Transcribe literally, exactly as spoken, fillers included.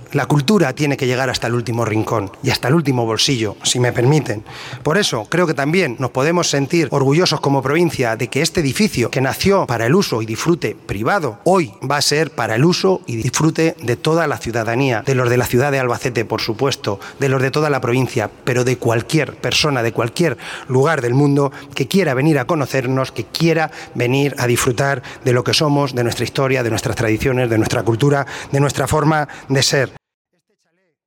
La cultura tiene que llegar hasta el último rincón y hasta el último bolsillo, si me permiten. Por eso creo que también nos podemos sentir orgullosos como provincia de que este edificio, que nació para el uso y disfrute privado, hoy va a ser para el uso y disfrute de toda la ciudadanía, de los de la ciudad de Albacete, por supuesto, de los de toda la provincia, pero de cualquier persona, de cualquier lugar del mundo que quiera venir a conocernos, que quiera venir a disfrutar de lo que somos, de nuestra historia, de nuestras tradiciones, de nuestra cultura, de nuestra forma de ser.